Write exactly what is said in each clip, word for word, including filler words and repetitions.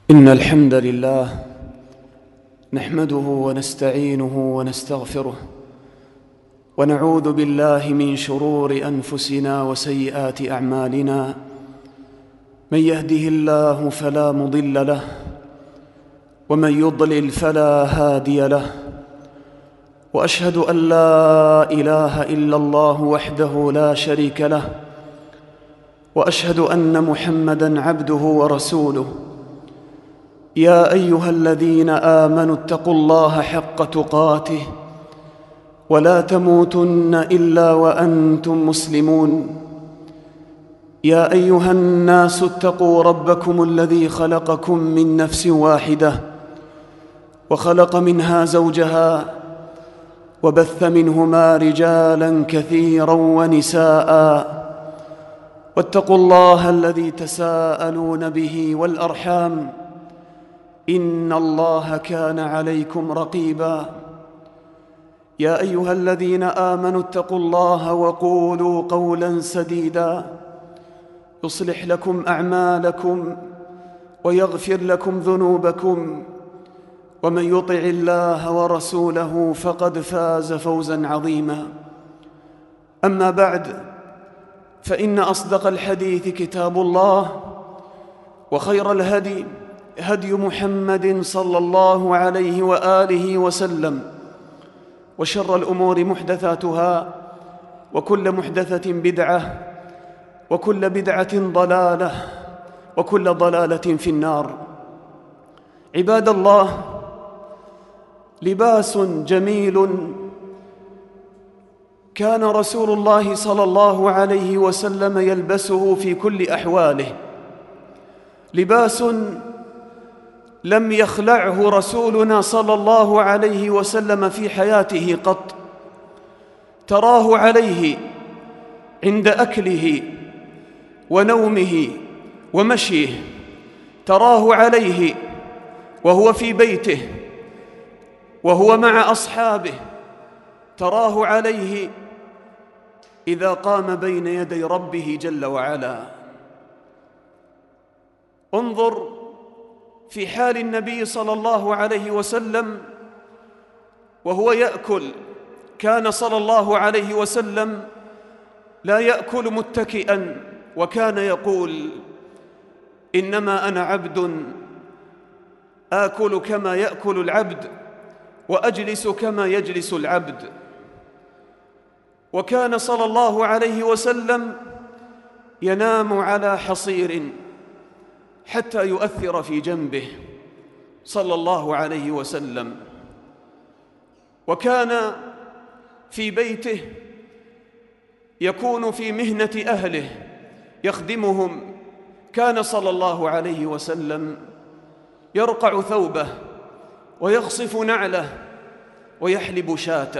إن الحمد لله نحمده ونستعينه ونستغفره ونعوذ بالله من شرور أنفسنا وسيئات أعمالنا. من يهده الله فلا مضل له ومن يضلل فلا هادي له، وأشهد أن لا إله إلا الله وحده لا شريك له، وأشهد أن محمدًا عبده ورسوله. يا أيها الذين آمنوا اتقوا الله حق تقاته ولا تموتن إلا وأنتم مسلمون. يا أيها الناس اتقوا ربكم الذي خلقكم من نفس واحدة وخلق منها زوجها وبث منهما رجالاً كثيراً ونساءً، واتقوا الله الذي تساءلون به والأرحام إن الله كان عليكم رقيباً. يا أيها الذين آمنوا اتقوا الله وقولوا قولاً سديداً يصلح لكم أعمالكم ويغفر لكم ذنوبكم، ومن يطع الله ورسوله فقد فاز فوزاً عظيماً. أما بعد، فإن أصدق الحديث كتاب الله، وخير الهدي هدي محمد صلى الله عليه وآله وسلم، وشر الأمور محدثاتها، وكل محدثة بدعة، وكل بدعة ضلالة، وكل ضلالة في النار. عباد الله، لباس جميل كان رسول الله صلى الله عليه وسلم يلبسه في كل أحواله، لباس لم يخلعه رسولنا صلى الله عليه وسلم في حياته قط. تراه عليه عند أكله ونومه ومشيه، تراه عليه وهو في بيته وهو مع أصحابه، تراه عليه إذا قام بين يدي ربه جل وعلا. انظر في حال النبي صلى الله عليه وسلم وهو يأكل. كان صلى الله عليه وسلم لا يأكل متكئا، وكان يقول: إنما أنا عبد آكل كما يأكل العبد وأجلس كما يجلس العبد. وكان صلى الله عليه وسلم ينام على حصير حتى يؤثر في جنبه صلى الله عليه وسلم. وكان في بيته يكون في مهنة أهله يخدمهم. كان صلى الله عليه وسلم يرقع ثوبه ويخصف نعله ويحلب شاته.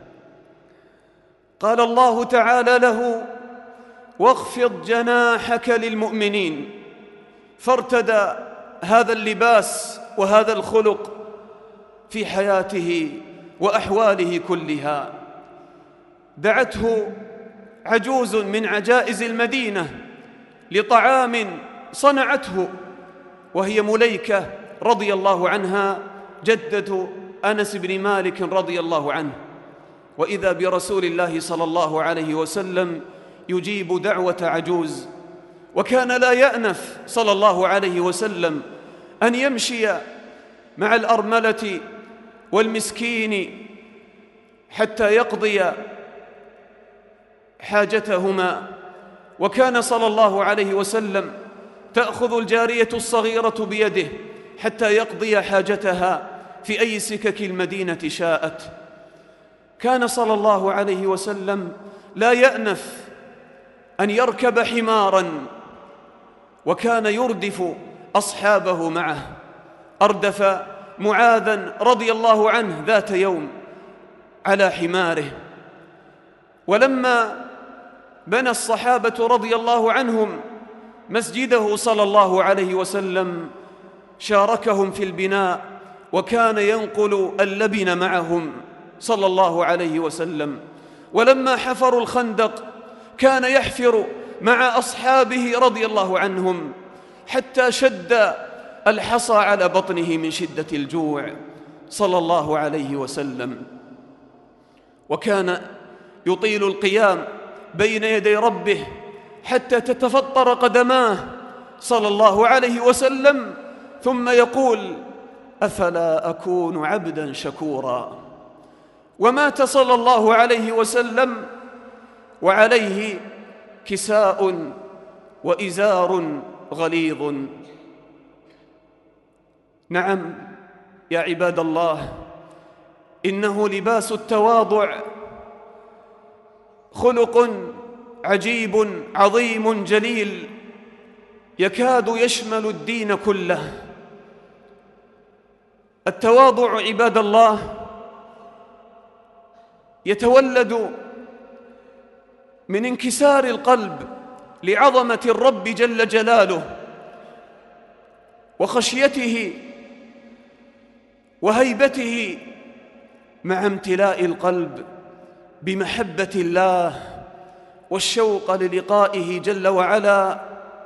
قال الله تعالى له: واخفض جناحك للمؤمنين. فارتدى هذا اللباس وهذا الخلق في حياته وأحواله كلها. دعته عجوز من عجائز المدينة لطعام صنعته، وهي مليكة رضي الله عنها، جدة أنس بن مالك رضي الله عنه. وإذا برسول الله صلى الله عليه وسلم يجيب دعوة عجوز. وكان لا يأنف صلى الله عليه وسلم أن يمشي مع الأرملة والمسكين حتى يقضي حاجتهما. وكان صلى الله عليه وسلم تأخذ الجارية الصغيرة بيده حتى يقضي حاجتها في أي سكك المدينة شاءت. كان صلى الله عليه وسلم لا يأنف أن يركب حماراً، وكان يردف أصحابه معه. أردف معاذاً رضي الله عنه ذات يوم على حماره. ولما بنى الصحابة رضي الله عنهم مسجده صلى الله عليه وسلم شاركهم في البناء، وكان ينقل اللبن معهم صلى الله عليه وسلم. ولما حفروا الخندق كان يحفر مع أصحابه رضي الله عنهم حتى شد الحصى على بطنه من شدة الجوع صلى الله عليه وسلم. وكان يطيل القيام بين يدي ربه حتى تتفطر قدماه صلى الله عليه وسلم، ثم يقول: أفلا أكون عبدا شكورا. ومات صلى الله عليه وسلم وعليه كساء وإزار غليظ. نعم يا عباد الله، إنه لباس التواضع خلق عجيب عظيم جليل يكاد يشمل الدين كله. التواضع عباد الله يتولد من انكسار القلب لعظمة الرب جل جلاله وخشيته وهيبته، مع امتلاء القلب بمحبة الله والشوق للقائه جل وعلا.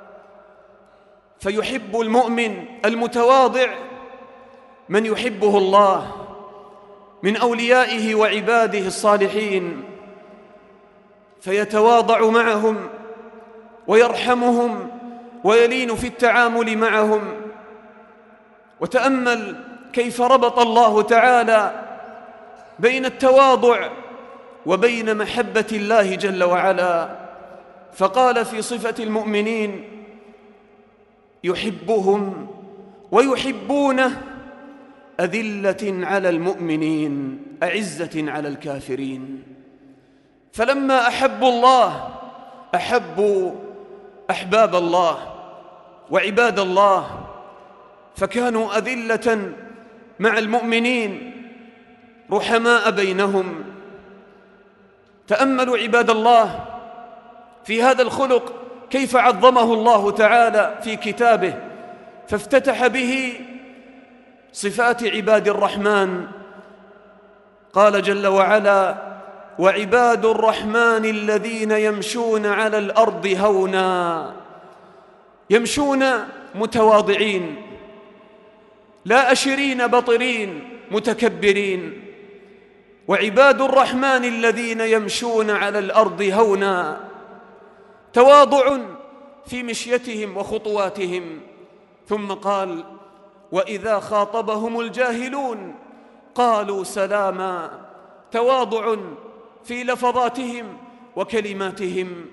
فيحب المؤمن المتواضع من يحبه الله من أوليائه وعباده الصالحين، فيتواضع معهم ويرحمهم ويلين في التعامل معهم. وتأمل كيف ربط الله تعالى بين التواضع وبين محبة الله جل وعلا، فقال في صفة المؤمنين: يحبهم ويحبونه أذلة على المؤمنين أعزة على الكافرين. فلما أحبوا الله أحبوا أحباب الله وعباد الله، فكانوا أذلة مع المؤمنين رحماء بينهم. تأملوا عباد الله في هذا الخلق كيف عظمه الله تعالى في كتابه، فافتتح به صفات عباد الرحمن. قال جل وعلا: وعباد الرحمن الذين يمشون على الأرض هونا، يمشون متواضعين لا أشرين بطرين متكبرين. وعباد الرحمن الذين يمشون على الأرض هونا، تواضع في مشيتهم وخطواتهم. ثم قال: وإذا خاطبهم الجاهلون قالوا سلاما، تواضع في لفظاتهم وكلماتهم.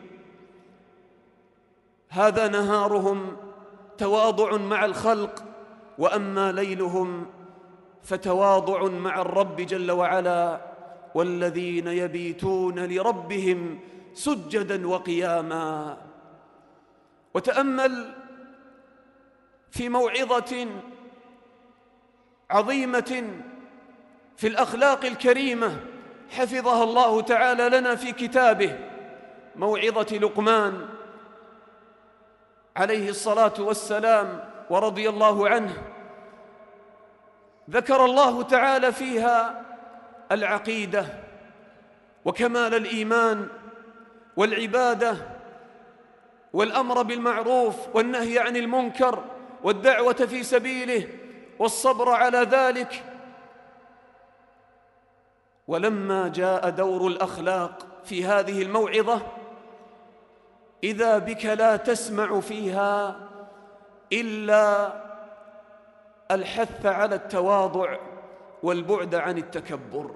هذا نهارهم تواضع مع الخلق، وأما ليلهم فتواضع مع الرب جل وعلا: والذين يبيتون لربهم سجدا وقياما. وتأمل في موعظة عظيمة في الأخلاق الكريمة حفظها الله تعالى لنا في كتابه، موعظة لقمان عليه الصلاة والسلام ورضي الله عنه. ذكر الله تعالى فيها العقيدة وكمال الإيمان والعبادة والأمر بالمعروف والنهي عن المنكر والدعوة في سبيله والصبر على ذلك. ولما جاء دور الأخلاق في هذه الموعظة إذا بك لا تسمع فيها إلا الحث على التواضع والبعد عن التكبر،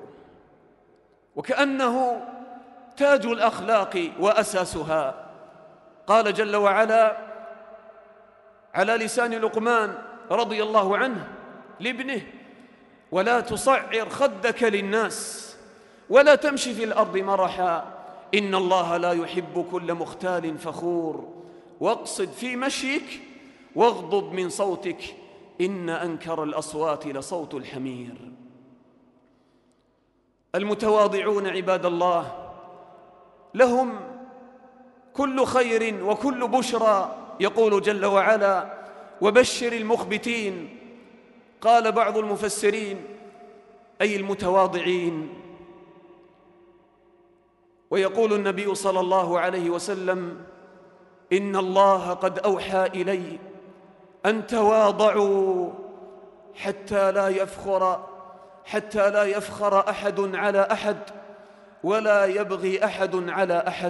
وكأنه تاج الأخلاق وأساسها. قال جل وعلا على لسان لقمان رضي الله عنه لابنه: ولا تصعر خدك للناس ولا تمشي في الأرض مرحا إن الله لا يحب كل مختال فخور واقصد في مشيك واغضض من صوتك إن أنكر الأصوات لصوت الحمير. المتواضعون عباد الله لهم كل خير وكل بشرى. يقول جل وعلا: وبشر المخبتين. قال بعض المفسرين: أي المتواضعين. ويقول النبي صلى الله عليه وسلم: إن الله قد أوحى إلي أن تواضعوا حتى لا يفخر حتى لا يفخر أحد على أحد ولا يبغي أحد على أحد.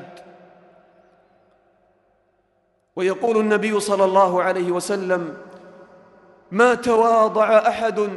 ويقول النبي صلى الله عليه وسلم: ما تواضع أحد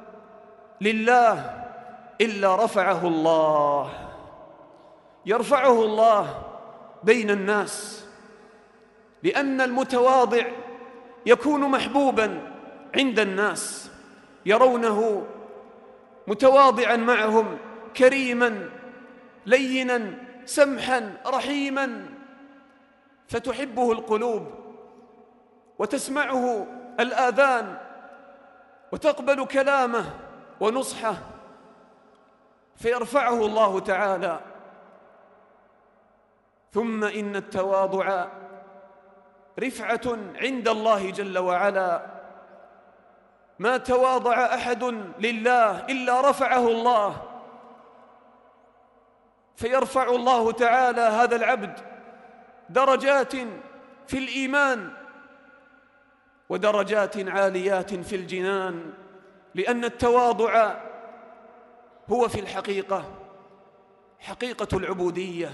لله إلا رفعه الله. يرفعه الله بين الناس، لأن المتواضع يكون محبوبا عند الناس، يرونه متواضعا معهم، كريما لينا سمحا رحيما، فتحبه القلوب وتسمعه الآذان وتقبل كلامه ونصحه، فيرفعه الله تعالى. ثم إن التواضع رفعة عند الله جل وعلا. ما تواضع أحد لله إلا رفعه الله، فيرفع الله تعالى هذا العبد درجات في الإيمان ودرجات عاليات في الجنان، لأن التواضع هو في الحقيقة حقيقة العبودية.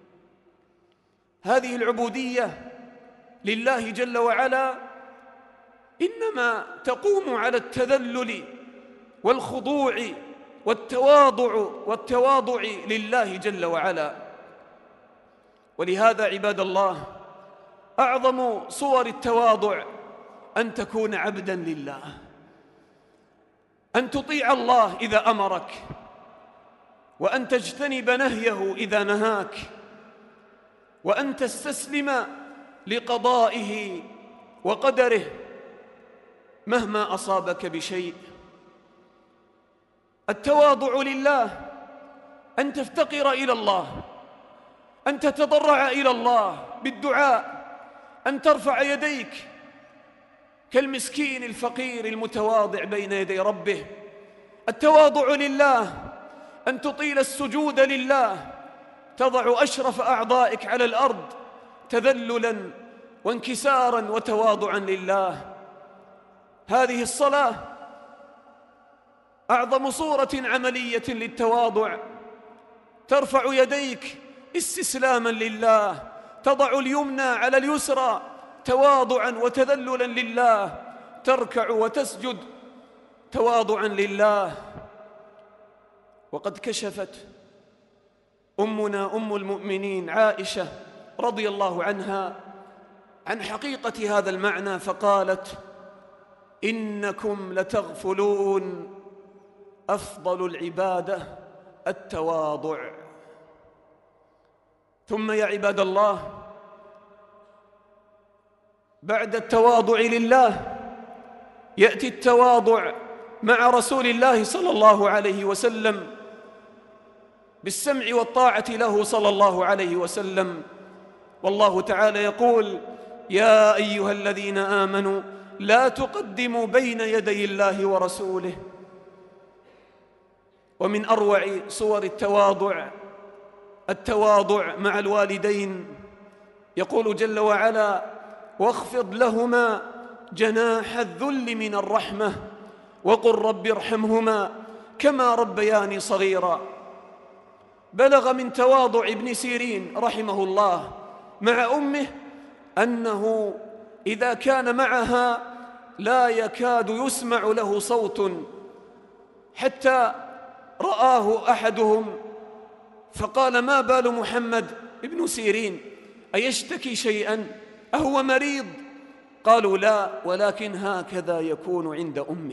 هذه العبودية لله جل وعلا إنما تقوم على التذلل والخضوع والتواضع والتواضع لله جل وعلا. ولهذا عباد الله، أعظم صور التواضع أن تكون عبدا لله، أن تطيع الله إذا أمرك، وأن تجتنب نهيه إذا نهاك، وأن تستسلم لقضائه وقدره مهما أصابك بشيء. التواضع لله أن تفتقر إلى الله، أن تتضرع إلى الله بالدعاء، أن ترفع يديك كالمسكين الفقير المتواضع بين يدي ربه. التواضع لله أن تطيل السجود لله، تضع أشرف أعضائك على الأرض تذللا وانكسارا وتواضعا لله. هذه الصلاة أعظم صورة عملية للتواضع. ترفع يديك استسلاما لله، تضع اليمنى على اليسرى تواضعا وتذللا لله، تركع وتسجد تواضعا لله. وقد كشفت أمنا أم المؤمنين عائشة رضي الله عنها عن حقيقة هذا المعنى، فقالت: إنكم لتغفلون، أفضل العبادة التواضع. ثم يا عباد الله، بعد التواضع لله يأتي التواضع مع رسول الله صلى الله عليه وسلم بالسمع والطاعة له صلى الله عليه وسلم. والله تعالى يقول: يا أيها الذين آمنوا لا تقدموا بين يدي الله ورسوله. ومن أروع صور التواضع التواضع مع الوالدين. يقول جل وعلا: واخفض لهما جناح الذل من الرحمة وقل رب ارحمهما كما ربياني صغيرا. بلغ من تواضع ابن سيرين رحمه الله مع أمه أنه إذا كان معها لا يكاد يسمع له صوت، حتى رآه أحدهم فقال: ما بال محمد ابن سيرين، أيشتكي شيئا؟ أهو مريض؟ قالوا: لا، ولكن هكذا يكون عند أمه.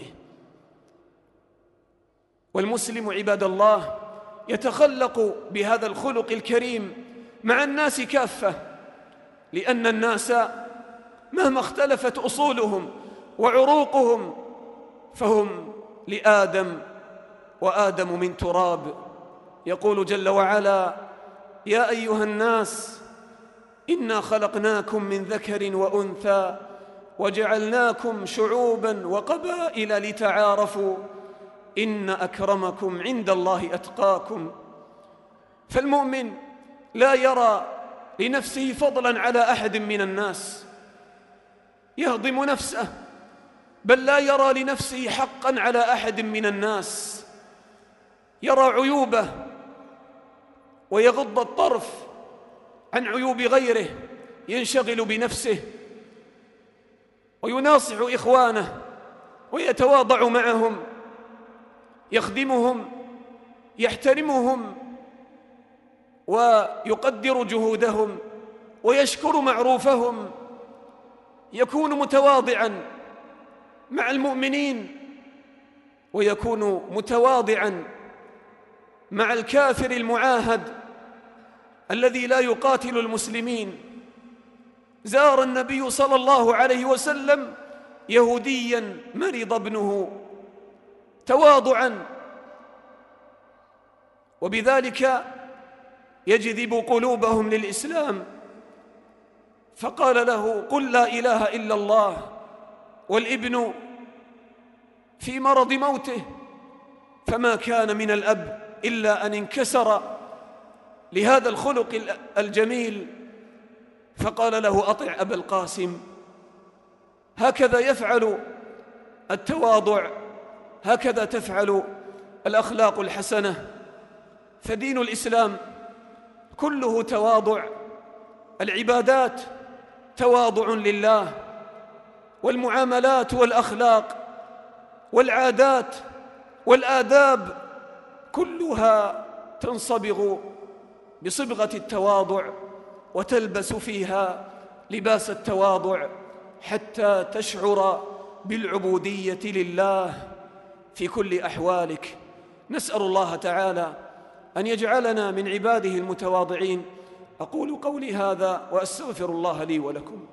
والمسلم عباد الله يتخلق بهذا الخلق الكريم مع الناس كافة، لأن الناس مهما اختلفت أصولهم وعروقهم فهم لآدم، وآدم من تراب. يقول جل وعلا: يا أيها الناس إنا خلقناكم من ذكر وأنثى وجعلناكم شعوبا وقبائل لتعارفوا إن أكرمكم عند الله أتقاكم. فالمؤمن لا يرى لنفسه فضلا على أحد من الناس، يهضم نفسه بل لا يرى لنفسه حقا على أحد من الناس، يرى عيوبه ويغض الطرف عن عيوب غيره، ينشغل بنفسه ويناصح إخوانه ويتواضع معهم، يخدمهم، يحترمهم ويقدر جهودهم ويشكر معروفهم، يكون متواضعا مع المؤمنين ويكون متواضعا مع الكافر المعاهد الذي لا يقاتل المسلمين. زار النبي صلى الله عليه وسلم يهوديا مرض ابنه تواضعا، وبذلك يجذب قلوبهم للإسلام، فقال له: قل لا إله إلا الله. والابن في مرض موته، فما كان من الأب إلا أن انكسر لهذا الخلق الجميل، فقال له: أطع أبا القاسم. هكذا يفعل التواضع، هكذا تفعل الأخلاق الحسنة. فدين الإسلام كله تواضع، العبادات تواضع لله، والمعاملات والأخلاق والعادات والآداب كلها تنصبغ بصبغة التواضع وتلبس فيها لباس التواضع حتى تشعر بالعبودية لله في كل أحوالك. نسأل الله تعالى أن يجعلنا من عباده المتواضعين. أقول قولي هذا وأستغفر الله لي ولكم.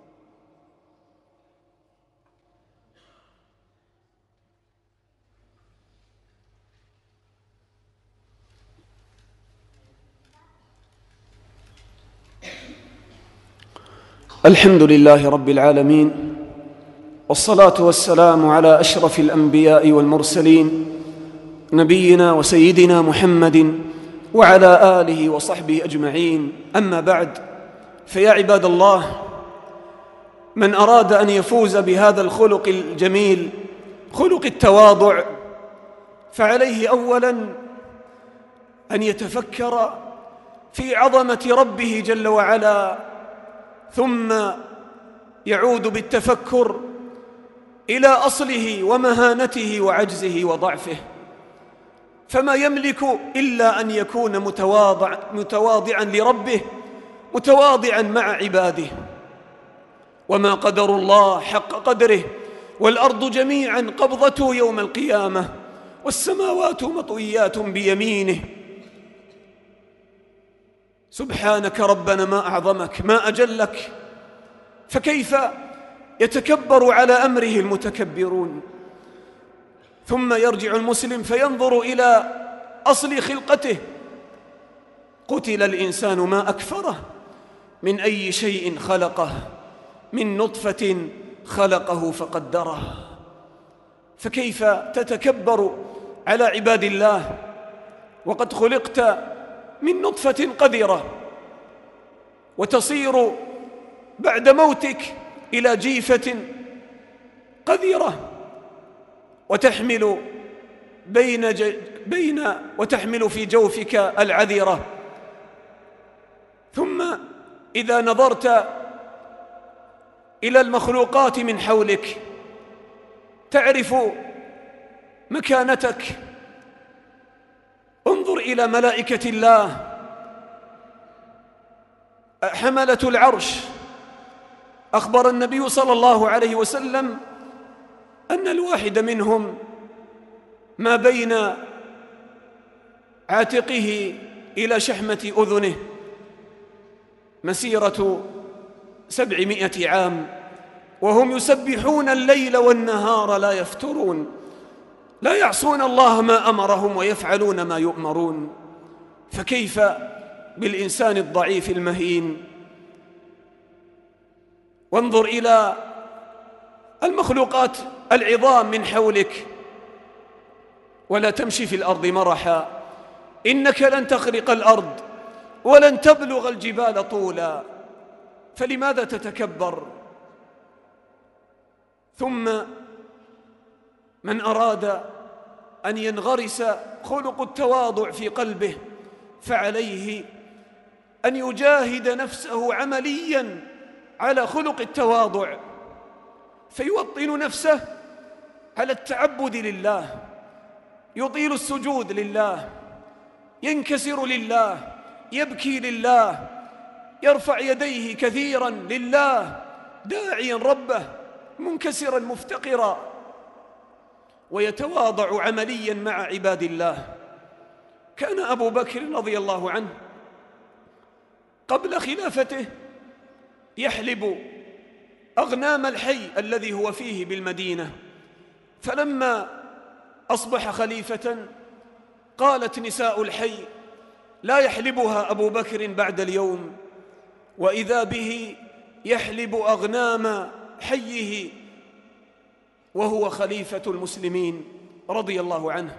الحمد لله رب العالمين، والصلاة والسلام على أشرف الأنبياء والمرسلين، نبينا وسيدنا محمد وعلى آله وصحبه أجمعين. أما بعد، فيا عباد الله، من أراد أن يفوز بهذا الخلق الجميل، خلق التواضع، فعليه أولاً أن يتفكر في عظمة ربه جل وعلا، ثم يعود بالتفكر إلى أصله ومهانته وعجزه وضعفه، فما يملك إلا أن يكون متواضع متواضعا لربه، متواضعا مع عباده. وما قدر الله حق قدره، والأرض جميعا قبضته يوم القيامة، والسماوات مطويات بيمينه. سبحانك ربنا ما أعظمك، ما أجلك، فكيف يتكبر على أمره المتكبرون؟ ثم يرجع المسلم فينظر إلى أصل خلقته. قتل الإنسان ما أكفره، من أي شيء خلقه، من نطفة خلقه فقدره. فكيف تتكبر على عباد الله وقد خلقت من نطفة قذرة، وتصير بعد موتك إلى جيفة قذرة، وتحمل بين, ج... بين وتحمل في جوفك العذرة. ثم إذا نظرت إلى المخلوقات من حولك تعرف مكانتك. انظر إلى ملائكة الله حملة العرش. أخبر النبي صلى الله عليه وسلم أن الواحد منهم ما بين عاتقه إلى شحمة أذنه مسيرة سبعمائة عام، وهم يسبحون الليل والنهار لا يفترون، لا يعصون الله ما أمرهم ويفعلون ما يؤمرون. فكيف بالإنسان الضعيف المهين؟ وانظر إلى المخلوقات العظام من حولك، ولا تمشي في الأرض مرحا، إنك لن تخرق الأرض ولن تبلغ الجبال طولا، فلماذا تتكبر؟ ثم من أراد أن ينغرس خلق التواضع في قلبه فعليه أن يجاهد نفسه عملياً على خلق التواضع، فيوطن نفسه على التعبد لله، يطيل السجود لله، ينكسر لله، يبكي لله، يرفع يديه كثيراً لله، داعياً ربه منكسراً مفتقراً، ويتواضع عملياً مع عباد الله. كان أبو بكر رضي الله عنه قبل خلافته يحلب أغنام الحي الذي هو فيه بالمدينة، فلما أصبح خليفة قالت نساء الحي: لا يحلبها أبو بكر بعد اليوم، وإذا به يحلب أغنام حيه وهو خليفة المسلمين رضي الله عنه.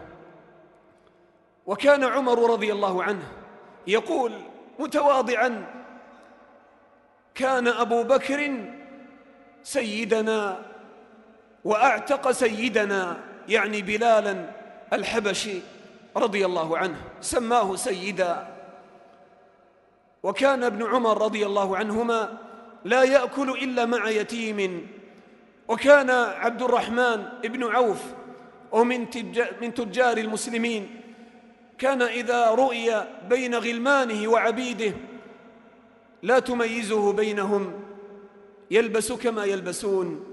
وكان عمر رضي الله عنه يقول متواضعا: كان أبو بكر سيدنا وأعتق سيدنا، يعني بلالا الحبشي رضي الله عنه، سماه سيدا. وكان ابن عمر رضي الله عنهما لا يأكل إلا مع يتيم. وكان عبد الرحمن بن عوف ومن من تجار المسلمين، كان إذا رؤي بين غلمانه وعبيده لا تميزه بينهم، يلبس كما يلبسون.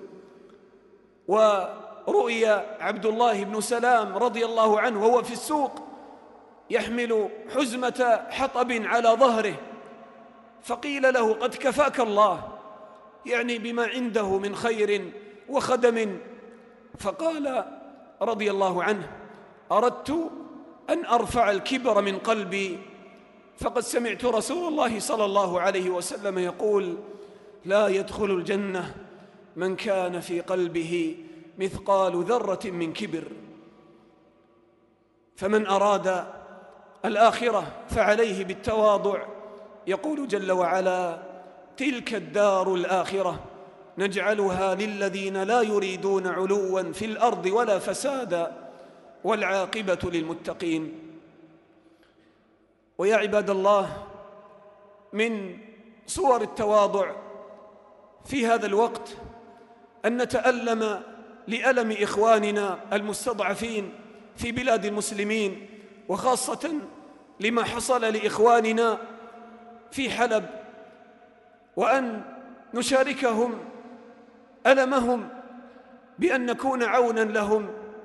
ورؤي عبد الله بن سلام رضي الله عنه وهو في السوق يحمل حزمة حطب على ظهره، فقيل له: قد كفاك الله، يعني بما عنده من خير وخدم. فقال رضي الله عنه: أردت أن أرفع الكبر من قلبي، فقد سمعت رسول الله صلى الله عليه وسلم يقول: لا يدخل الجنة من كان في قلبه مثقال ذرة من كبر. فمن أراد الآخرة فعليه بالتواضع. يقول جل وعلا: تلك الدار الآخرة نجعلها للذين لا يريدون علوا في الأرض ولا فسادا والعاقبة للمتقين. ويا عباد الله، من صور التواضع في هذا الوقت أن نتألم لألم إخواننا المستضعفين في بلاد المسلمين، وخاصة لما حصل لإخواننا في حلب، وأن نشاركهم ألمهم بأن نكون عونا لهم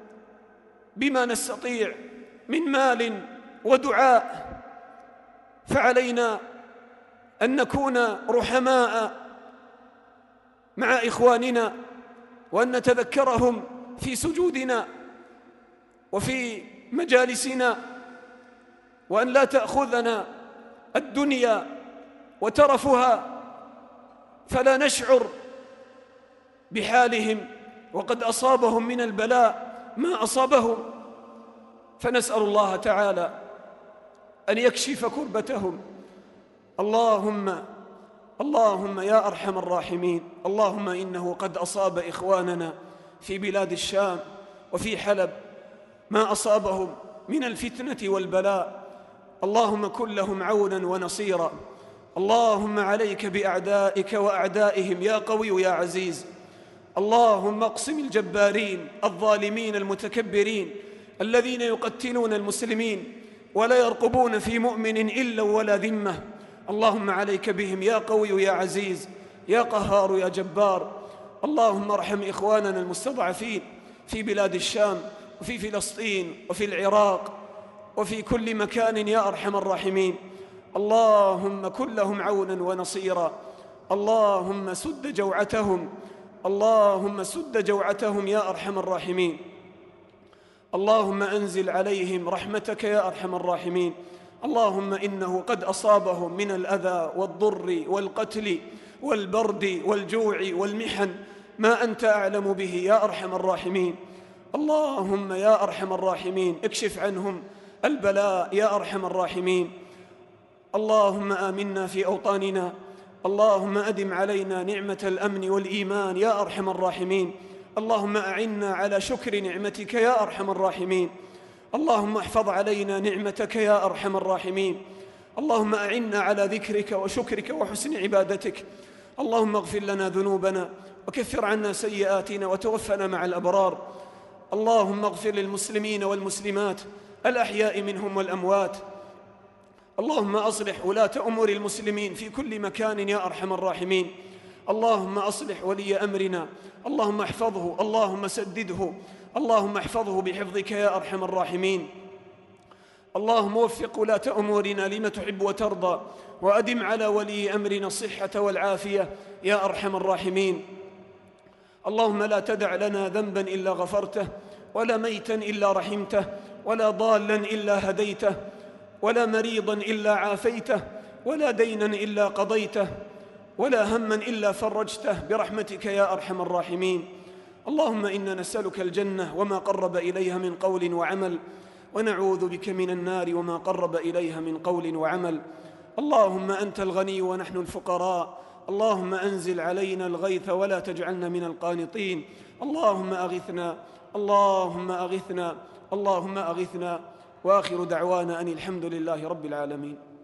بما نستطيع من مال ودعاء. فعلينا أن نكون رحماء مع إخواننا، وأن نتذكرهم في سجودنا وفي مجالسنا، وأن لا تأخذنا الدنيا وترفها فلا نشعر بحالهم وقد أصابهم من البلاء ما أصابهم. فنسأل الله تعالى أن يكشف كربتهم. اللهم اللهم يا أرحم الراحمين، اللهم إنه قد أصاب إخواننا في بلاد الشام وفي حلب ما أصابهم من الفتنة والبلاء، اللهم كن لهم عونا ونصيرا. اللهم عليك بأعدائك وأعدائهم يا قوي يا عزيز. اللهم اقسم الجبارين الظالمين المتكبرين الذين يقتلون المسلمين ولا يرقبون في مؤمن إلا ولا ذمة. اللهم عليك بهم يا قوي يا عزيز يا قهار يا جبار. اللهم ارحم إخواننا المستضعفين في بلاد الشام وفي فلسطين وفي العراق وفي كل مكان يا أرحم الراحمين. اللهم كن لهم عونا ونصيرا. اللهم سد جوعتهم، اللهم سد جوعتهم يا أرحم الراحمين. اللهم أنزل عليهم رحمتك يا أرحم الراحمين. اللهم إنه قد أصابهم من الأذى والضر والقتل والبرد والجوع والمحن ما أنت أعلم به يا أرحم الراحمين. اللهم يا أرحم الراحمين اكشف عنهم البلاء يا أرحم الراحمين. اللهم آمنا في أوطاننا، اللهم أدم علينا نعمة الأمن والإيمان يا أرحم الراحمين. اللهم أعنا على شكر نعمتك يا أرحم الراحمين. اللهم احفظ علينا نعمتك يا أرحم الراحمين. اللهم أعنا على ذكرك وشكرك وحسن عبادتك. اللهم اغفر لنا ذنوبنا وكفر عنا سيئاتنا وتوفنا مع الأبرار. اللهم اغفر للمسلمين والمسلمات الأحياء منهم والأموات. اللهم أصلح ولاة أمور المسلمين في كل مكان يا أرحم الراحمين. اللهم أصلح ولي أمرنا، اللهم احفظه، اللهم سدده، اللهم احفظه بحفظك يا أرحم الراحمين. اللهم وفق ولاة أمورنا لما تحب وترضى، وأدم على ولي أمرنا الصحة والعافية يا أرحم الراحمين. اللهم لا تدع لنا ذنبا إلا غفرته، ولا ميتا إلا رحمته، ولا ضالا إلا هديته، ولا مريضا إلا عافيته، ولا دينا إلا قضيته، ولا هما إلا فرجته برحمتك يا أرحم الراحمين. اللهم إنا نسألك الجنة وما قرب إليها من قول وعمل، ونعوذ بك من النار وما قرب إليها من قول وعمل. اللهم أنت الغني ونحن الفقراء، اللهم أنزل علينا الغيث ولا تجعلنا من القانطين. اللهم أغثنا، اللهم أغثنا، اللهم أغثنا. وآخر دعوانا أن الحمد لله رب العالمين.